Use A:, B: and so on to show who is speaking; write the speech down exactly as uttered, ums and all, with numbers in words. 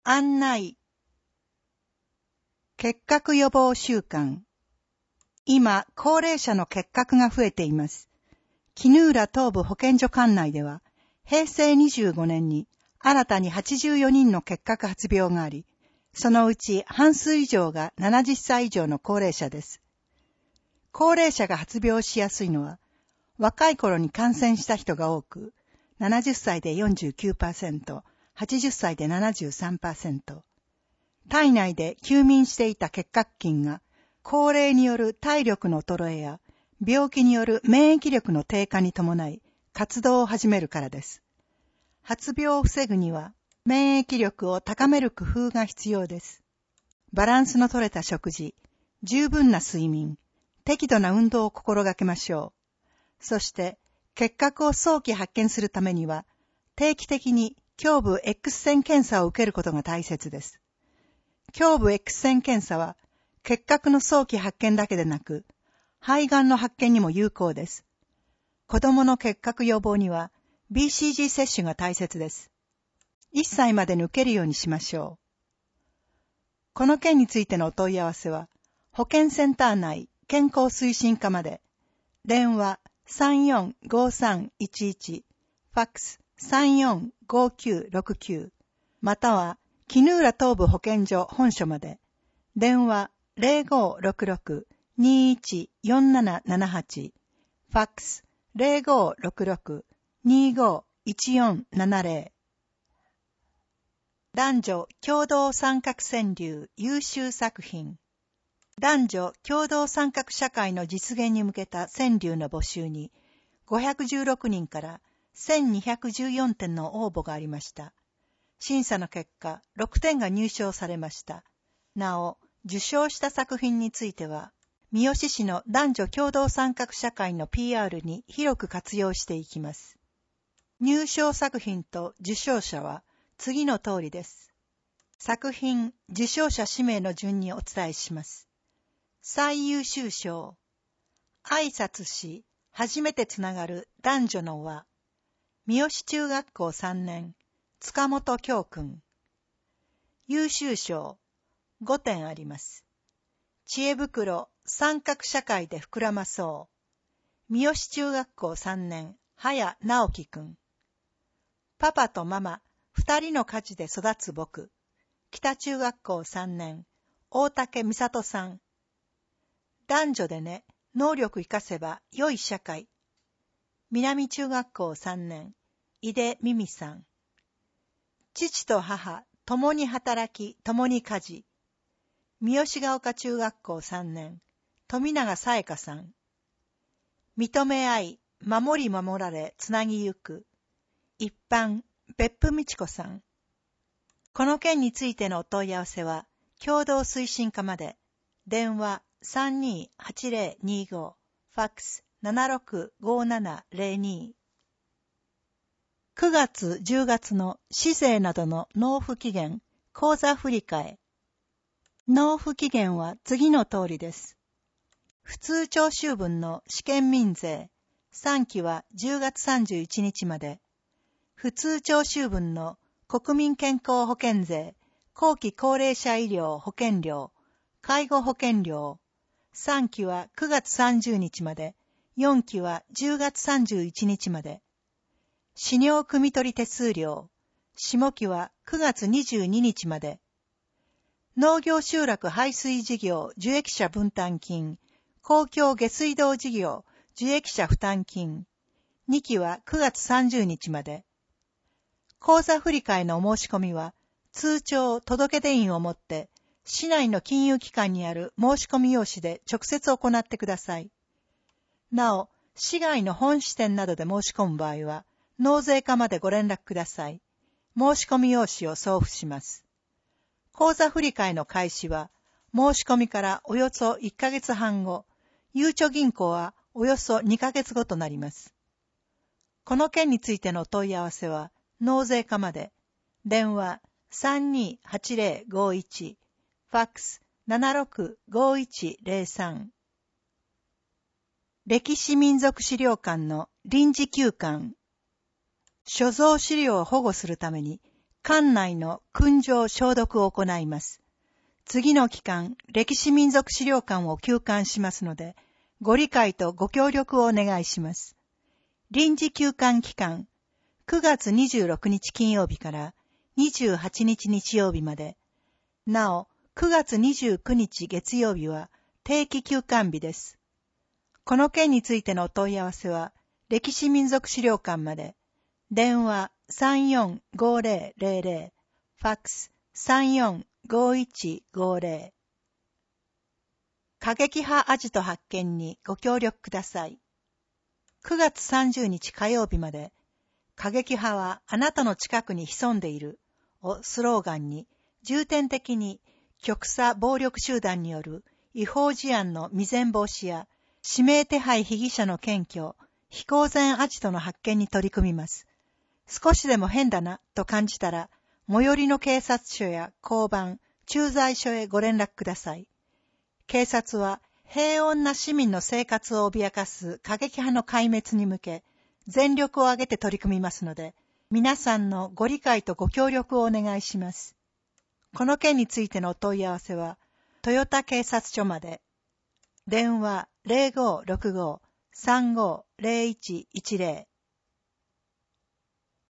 A: 案内。結核予防週間。今、高齢者の結核が増えています。衣浦東部保健所管内では、へいせいにじゅうごねんに新たにはちじゅうよにんの結核発病があり、そのうち半数以上がななじゅっさい以上の高齢者です。高齢者が発病しやすいのは、若い頃に感染した人が多く、ななじゅっさいで よんじゅうきゅうパーセント、はちじゅっさいで ななじゅうさんパーセント、体内で休眠していた結核菌が、高齢による体力の衰えや、病気による免疫力の低下に伴い、活動を始めるからです。発病を防ぐには、免疫力を高める工夫が必要です。バランスの取れた食事、十分な睡眠、適度な運動を心がけましょう。そして、結核を早期発見するためには、定期的に胸部 X 線検査を受けることが大切です。胸部 X 線検査は、結核の早期発見だけでなく、肺がんの発見にも有効です。子供の結核予防には、ビーシージー 接種が大切です。いっさいまでに受けるようにしましょう。この件についてのお問い合わせは、保健センター内健康推進課まで、電話 さんよんごさんいちいち、ファックス さんよんごきゅうろくきゅう、または、衣浦東部保健所本所まで、電話 ゼロごろくろく にいちよんななななはち、ファックス ゼロごろくろく にごいちよんななゼロ。男女共同参画川柳優秀作品。男女共同参画社会の実現に向けた川柳の募集に、ごひゃくじゅうろくにんからせんにひゃくじゅうよんてんの応募がありました。審査の結果、ろくてんが入賞されました。なお、受賞した作品については、三好市の男女共同参画社会の ピーアール に広く活用していきます。入賞作品と受賞者は次の通りです。作品、受賞者氏名の順にお伝えします。最優秀賞。挨拶し、初めてつながる男女の輪。三好中学校さんねん、塚本京君。優秀賞。ごてんあります。知恵袋、参画社会で膨らまそう。三好中学校さんねん、早直樹君。パパとママ、二人の家事で育つ僕。北中学校さんねん、大竹美里さん。男女でね、能力活かせば良い社会。南中学校さんねん、井出美美さん。父と母、共に働き、共に家事。三好ヶ丘中学校さんねん、富永さえかさん。認め合い、守り守られ、つなぎゆく。一般、別府美智子さん。この件についてのお問い合わせは、共同推進課まで、電話 さんにーはちゼロにご、ファックス ななろくごななゼロに。くがつ、じゅうがつの市税などの納付期限、口座振替。納付期限は次の通りです。普通徴収分の試験民税、さんきはじゅうがつさんじゅういちにちまで。普通徴収分の国民健康保険税、後期高齢者医療保険料、介護保険料、さんきはくがつさんじゅうにちまで、よんきはじゅうがつさんじゅういちにちまで。飼料汲み取り手数料、下期はくがつにじゅうににちまで。農業集落排水事業受益者分担金、公共下水道事業受益者負担金、にきはくがつさんじゅうにちまで。口座振替のお申し込みは、通帳届出印をもって、市内の金融機関にある申し込み用紙で直接行ってください。なお、市外の本支店などで申し込む場合は、納税課までご連絡ください。申し込み用紙を送付します。口座振替の開始は、申し込みからおよそいっかげつはんご、ゆうちょ銀行はおよそにかげつごとなります。この件についてのお問い合わせは、納税課まで、電話 さんにーはちゼロごいち、ファックス ななろくごいちゼロさん。歴史民族資料館の臨時休館。所蔵資料を保護するために、 館内の訓場消毒を行います。次の期間、歴史民族資料館を休館しますので、ご理解とご協力をお願いします。臨時休館期間、くがつにじゅうろくにち金曜日からにじゅうはちにち日曜日まで。なお、くがつにじゅうくにち月曜日は定期休館日です。この件についてのお問い合わせは、歴史民族資料館まで。電話 さんよんごぜろぜろぜろ、ファックス さんよんごいちごぜろ。過激派アジト発見にご協力ください。くがつさんじゅうにち火曜日まで、過激派はあなたの近くに潜んでいるをスローガンに、重点的に極左暴力集団による違法事案の未然防止や指名手配被疑者の検挙、非公然アジトの発見に取り組みます。少しでも変だなと感じたら、最寄りの警察署や交番、駐在所へご連絡ください。警察は平穏な市民の生活を脅かす過激派の壊滅に向け、全力を挙げて取り組みますので、皆さんのご理解とご協力をお願いします。この件についてのお問い合わせは、豊田警察署まで。電話 ゼロごろくご さんごゼロいちいちゼロ